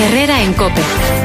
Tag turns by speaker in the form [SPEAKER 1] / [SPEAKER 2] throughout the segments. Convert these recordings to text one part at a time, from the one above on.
[SPEAKER 1] Herrera en COPE.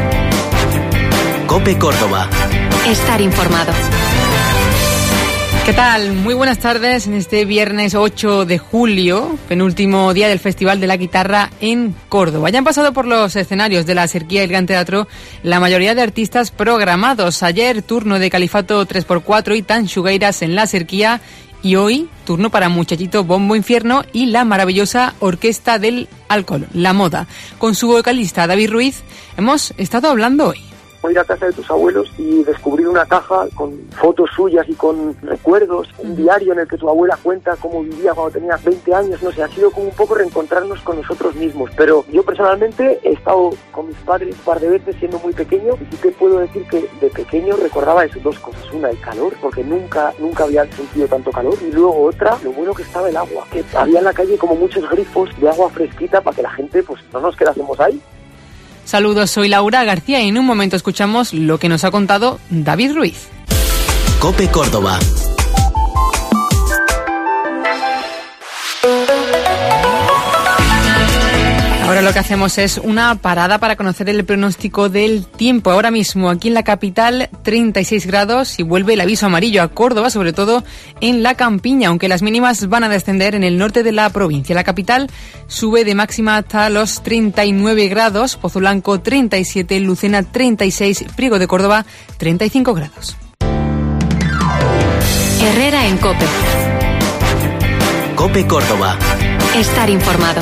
[SPEAKER 2] COPE Córdoba.
[SPEAKER 1] Estar informado.
[SPEAKER 3] ¿Qué tal? Muy buenas tardes en este viernes 8 de julio, penúltimo día del Festival de la Guitarra en Córdoba. Ya han pasado por los escenarios de la Serquía y el Gran Teatro la mayoría de artistas programados. Ayer, turno de Califato 3x4 y Tanxugueiras en la Serquía. Y hoy, turno para Muchachito Bombo Infierno y la maravillosa Orquesta del Alcohol, La Moda. Con su vocalista David Ruiz hemos estado hablando hoy.
[SPEAKER 4] Ir a casa de tus abuelos y descubrir una caja con fotos suyas y con recuerdos, un diario en el que tu abuela cuenta cómo vivía cuando tenía 20 años, no sé, ha sido como un poco reencontrarnos con nosotros mismos. Pero yo personalmente he estado con mis padres un par de veces siendo muy pequeño y sí te puedo decir que de pequeño recordaba esas dos cosas. Una, el calor, porque nunca había sentido tanto calor, y luego otra, lo bueno que estaba el agua, que había en la calle como muchos grifos de agua fresquita para que la gente pues no nos quedásemos ahí.
[SPEAKER 3] Saludos, soy Laura García y en un momento escuchamos lo que nos ha contado David Ruiz.
[SPEAKER 2] COPE Córdoba.
[SPEAKER 3] Ahora lo que hacemos es una parada para conocer el pronóstico del tiempo. Ahora mismo aquí en la capital 36 grados y vuelve el aviso amarillo a Córdoba, sobre todo en la campiña, aunque las mínimas van a descender en el norte de la provincia. La capital sube de máxima hasta los 39 grados, Pozo Blanco 37, Lucena 36, Priego de Córdoba 35 grados.
[SPEAKER 1] Herrera en COPE.
[SPEAKER 2] COPE Córdoba.
[SPEAKER 1] Estar informado.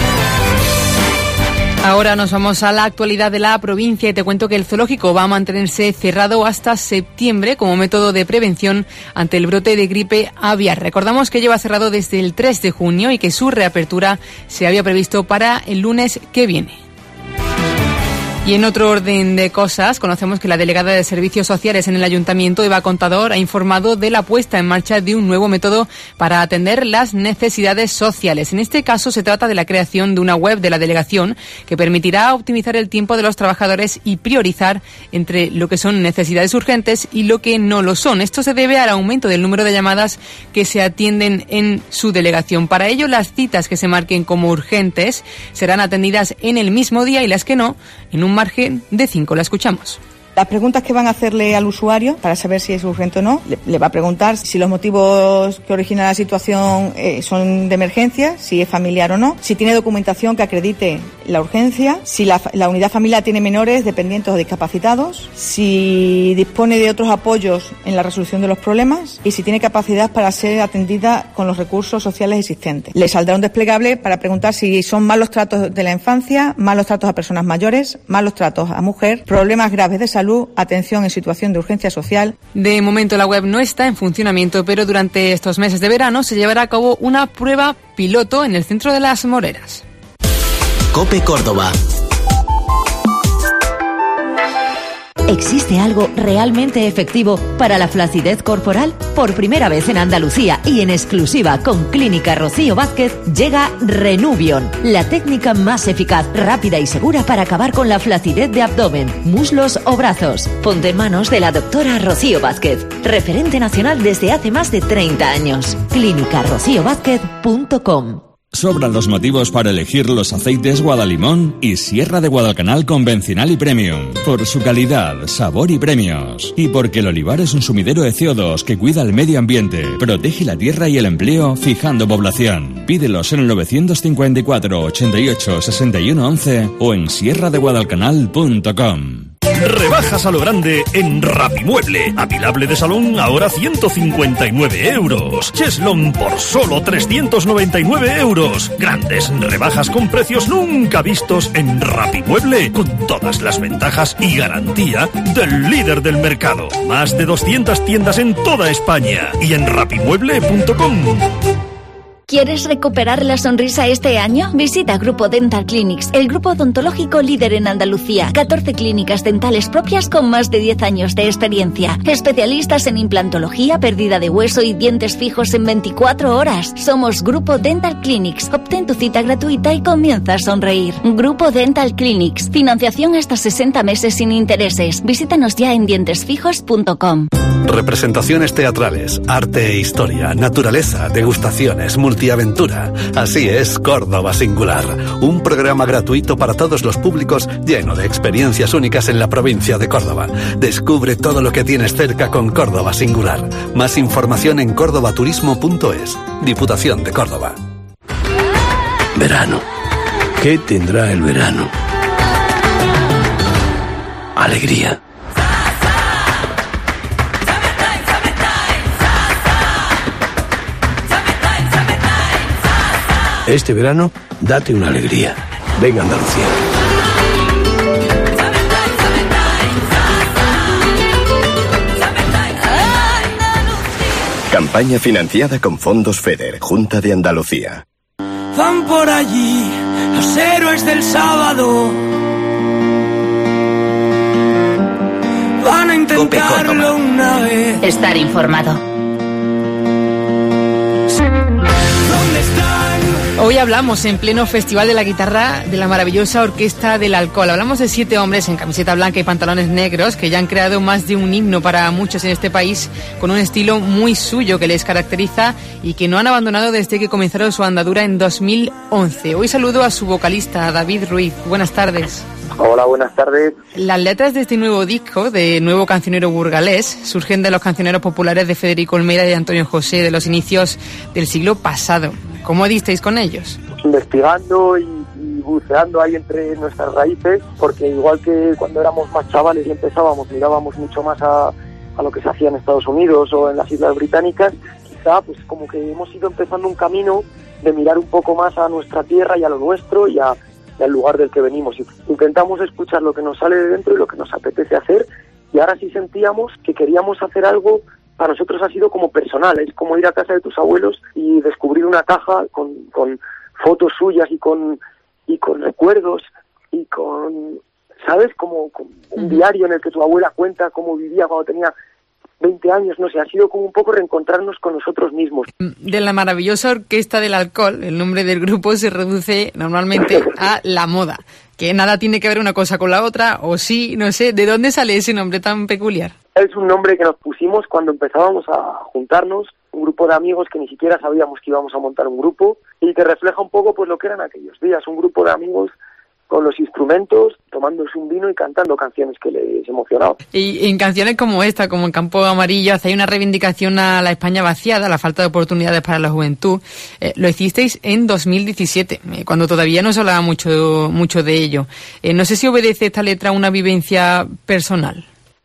[SPEAKER 3] Ahora nos vamos a la actualidad de la provincia y te cuento que el zoológico va a mantenerse cerrado hasta septiembre como método de prevención ante el brote de gripe aviar. Recordamos que lleva cerrado desde el 3 de junio y que su reapertura se había previsto para el lunes que viene. Y en otro orden de cosas, conocemos que la delegada de Servicios Sociales en el Ayuntamiento, Eva Contador, ha informado de la puesta en marcha de un nuevo método para atender las necesidades sociales. En este caso se trata de la creación de una web de la delegación que permitirá optimizar el tiempo de los trabajadores y priorizar entre lo que son necesidades urgentes y lo que no lo son. Esto se debe al aumento del número de llamadas que se atienden en su delegación. Para ello, las citas que se marquen como urgentes serán atendidas en el mismo día y las que no, en un margen de 5. La escuchamos.
[SPEAKER 5] Las preguntas que van a hacerle al usuario para saber si es urgente o no, le va a preguntar si los motivos que originan la situación son de emergencia, si es familiar o no, si tiene documentación que acredite la urgencia, si la unidad familiar tiene menores, dependientes o discapacitados, si dispone de otros apoyos en la resolución de los problemas y si tiene capacidad para ser atendida con los recursos sociales existentes. Le saldrá un desplegable para preguntar si son malos tratos de la infancia, malos tratos a personas mayores, malos tratos a mujer, problemas graves de salud, atención en situación de urgencia social.
[SPEAKER 3] De momento la web no está en funcionamiento, pero durante estos meses de verano se llevará a cabo una prueba piloto en el centro de Las Moreras.
[SPEAKER 2] COPE Córdoba.
[SPEAKER 6] ¿Existe algo realmente efectivo para la flacidez corporal? Por primera vez en Andalucía y en exclusiva con Clínica Rocío Vázquez llega Renuvion, la técnica más eficaz, rápida y segura para acabar con la flacidez de abdomen, muslos o brazos. Ponte en manos de la doctora Rocío Vázquez, referente nacional desde hace más de 30 años. clinicarrociovázquez.com.
[SPEAKER 7] Sobran los motivos para elegir los aceites Guadalimón y Sierra de Guadalcanal convencional y premium. Por su calidad, sabor y premios. Y porque el olivar es un sumidero de CO2 que cuida el medio ambiente, protege la tierra y el empleo, fijando población. Pídelos en el 954 88 61 11 o en sierradeguadalcanal.com.
[SPEAKER 8] Rebajas a lo grande en Rapimueble. Apilable de salón ahora 159 euros. Cheslón por solo 399 euros. Grandes rebajas con precios nunca vistos en Rapimueble, con todas las ventajas y garantía del líder del mercado. Más de 200 tiendas en toda España y en rapimueble.com.
[SPEAKER 9] ¿Quieres recuperar la sonrisa este año? Visita Grupo Dental Clinics, el grupo odontológico líder en Andalucía. 14 clínicas dentales propias con más de 10 años de experiencia. Especialistas en implantología, pérdida de hueso y dientes fijos en 24 horas. Somos Grupo Dental Clinics. Obtén tu cita gratuita y comienza a sonreír. Grupo Dental Clinics. Financiación hasta 60 meses sin intereses. Visítanos ya en dientesfijos.com.
[SPEAKER 10] Representaciones teatrales, arte e historia, naturaleza, degustaciones, multimedia, multiaventura. Así es Córdoba Singular, un programa gratuito para todos los públicos lleno de experiencias únicas en la provincia de Córdoba. Descubre todo lo que tienes cerca con Córdoba Singular. Más información en cordobaturismo.es. Diputación de Córdoba.
[SPEAKER 11] Verano. ¿Qué tendrá el verano? Alegría. Este verano, date una alegría. Venga Andalucía.
[SPEAKER 12] Campaña financiada con fondos FEDER, Junta de Andalucía.
[SPEAKER 13] Van por allí los héroes del sábado. Van a intentarlo una vez.
[SPEAKER 1] Estar informado.
[SPEAKER 13] ¿Dónde están?
[SPEAKER 3] Hoy hablamos en pleno Festival de la Guitarra de la maravillosa Orquesta del Alcohol. Hablamos de 7 hombres en camiseta blanca y pantalones negros que ya han creado más de un himno para muchos en este país, con un estilo muy suyo que les caracteriza y que no han abandonado desde que comenzaron su andadura en 2011. Hoy saludo a su vocalista, David Ruiz. Buenas tardes.
[SPEAKER 4] Hola, buenas tardes.
[SPEAKER 3] Las letras de este nuevo disco, de Nuevo Cancionero Burgalés, surgen de los cancioneros populares de Federico Olmeira y Antonio José de los inicios del siglo pasado. ¿Cómo disteis con ellos?
[SPEAKER 4] Investigando y buceando ahí entre nuestras raíces, porque igual que cuando éramos más chavales y empezábamos, mirábamos mucho más a lo que se hacía en Estados Unidos o en las Islas Británicas, quizá pues como que hemos ido empezando un camino de mirar un poco más a nuestra tierra y a lo nuestro y al lugar del que venimos. Intentamos escuchar lo que nos sale de dentro y lo que nos apetece hacer, y ahora sí sentíamos que queríamos hacer algo. Para nosotros ha sido como personal, es como ir a casa de tus abuelos y descubrir una caja con fotos suyas y con recuerdos y con, ¿sabes? Como un diario en el que tu abuela cuenta cómo vivía cuando tenía 20 años, no sé, ha sido como un poco reencontrarnos con nosotros mismos.
[SPEAKER 3] De la maravillosa Orquesta del Alcohol, el nombre del grupo se reduce normalmente a la moda, que nada tiene que ver una cosa con la otra, o sí, no sé, ¿de dónde sale ese nombre tan peculiar?
[SPEAKER 4] Es un nombre que nos pusimos cuando empezábamos a juntarnos, un grupo de amigos que ni siquiera sabíamos que íbamos a montar un grupo, y que refleja un poco pues lo que eran aquellos días, un grupo de amigos con los instrumentos, tomándose un vino y cantando canciones que les emocionaban.
[SPEAKER 3] Y en canciones como esta, como en Campo Amarillo, hacéis una reivindicación a la España vaciada, a la falta de oportunidades para la juventud. Lo hicisteis en 2017, cuando todavía no se hablaba mucho de ello. No sé si obedece esta letra a una vivencia personal.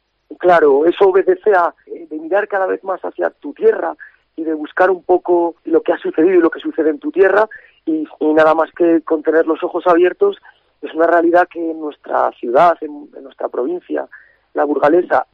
[SPEAKER 4] Claro, eso obedece de mirar cada vez más hacia tu tierra y de buscar un poco lo que ha sucedido y lo que sucede en tu tierra, y nada más que con tener los ojos abiertos. Es una realidad que en nuestra ciudad, en nuestra provincia, la burgalesa,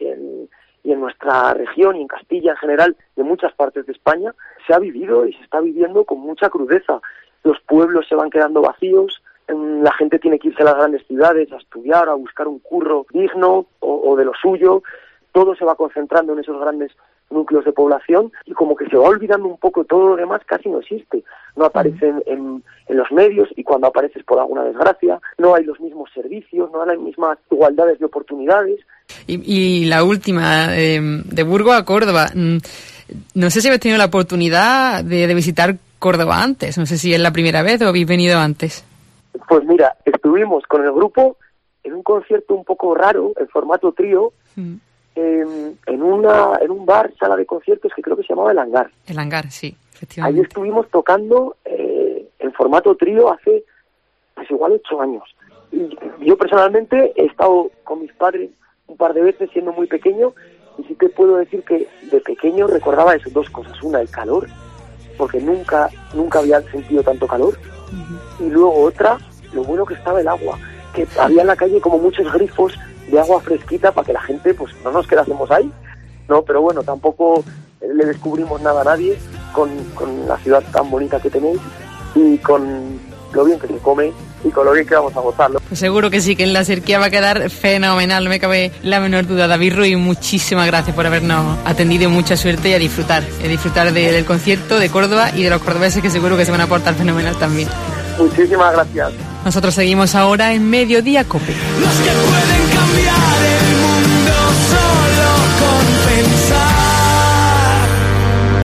[SPEAKER 4] y en nuestra región y en Castilla en general, de muchas partes de España, se ha vivido y se está viviendo con mucha crudeza. Los pueblos se van quedando vacíos, la gente tiene que irse a las grandes ciudades a estudiar, a buscar un curro digno o de lo suyo. Todo se va concentrando en esos grandes núcleos de población y como que se va olvidando un poco, todo lo demás casi no existe. No aparece en los medios, y cuando apareces por alguna desgracia no hay los mismos servicios, no hay las mismas igualdades de oportunidades.
[SPEAKER 3] Y la última, de Burgos a Córdoba. No sé si habéis tenido la oportunidad de visitar Córdoba antes, no sé si es la primera vez o habéis venido antes.
[SPEAKER 4] Pues mira, estuvimos con el grupo en un concierto un poco raro, en formato trío, en un bar, sala de conciertos que creo que se llamaba El Hangar.
[SPEAKER 3] El Hangar, sí, efectivamente.
[SPEAKER 4] Ahí estuvimos tocando en formato trío hace pues igual 8 años. Y yo personalmente he estado con mis padres un par de veces siendo muy pequeño, y sí que puedo decir que de pequeño recordaba eso, 2 cosas. Una, el calor, porque nunca había sentido tanto calor. Y luego otra, lo bueno que estaba el agua, que había en la calle como muchos grifos de agua fresquita para que la gente pues no nos quedásemos ahí, ¿no? Pero bueno, tampoco le descubrimos nada a nadie con la ciudad tan bonita que tenéis y con lo bien que se come y con lo bien que vamos a gozarlo.
[SPEAKER 3] Pues seguro que sí, que en la Serquía va a quedar fenomenal, no me cabe la menor duda. David Ruiz, muchísimas gracias por habernos atendido, mucha suerte, y a disfrutar del concierto de Córdoba y de los cordobeses, que seguro que se van a portar fenomenal también.
[SPEAKER 4] Muchísimas gracias.
[SPEAKER 3] Nosotros seguimos ahora en Mediodía Cope.
[SPEAKER 13] Los que pueden cambiar.